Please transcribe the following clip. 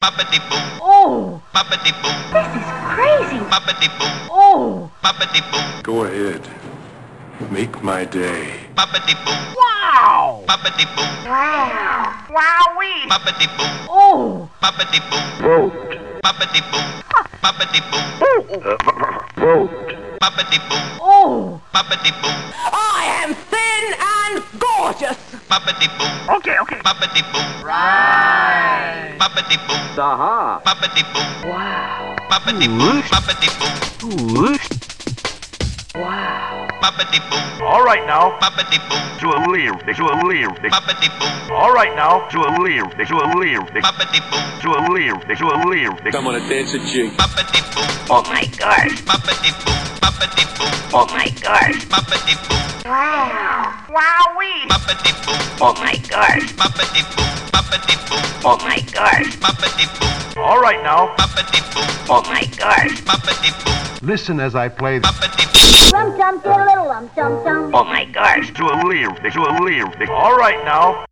Boppity boo. Oh, Boppity boo. this is crazy. Boppity boo. Oh, Boppity boo. Go ahead. Make my day. Boppity boo. wow. Boppity boo. Wow. Wowee. Boppity boo. Oh, Boppity boo. Boppity boo. Boppity boo. Boppity boo. oh. Boppity boo. I am thin and gorgeous. Boppity boo. Okay. Boppity boo. Right. Boppity boo. Aha. Boppity boo. Wow. Boppity boo. Boppity boo. Wow. Boppity boo. All right now, Boppity boo. Julie. Boppity boo. All right now, Julie. Boppity boo. Julie. I'm gonna dance a jig. Boppity boo. Oh my gosh. Boppity boo. Boppity boo. Oh my gosh. Boppity boo. Wow. Wowee. Boppity boo. Oh my gosh. Boppity boo. Boppity boo. Oh my gosh. Boppity boo. All right now, Boppity boo. Oh my gosh. Boppity boo. Listen as I play the Boppity boo. Rum tum, diddle, rum tum tum. Oh my gosh. Julie. All right now.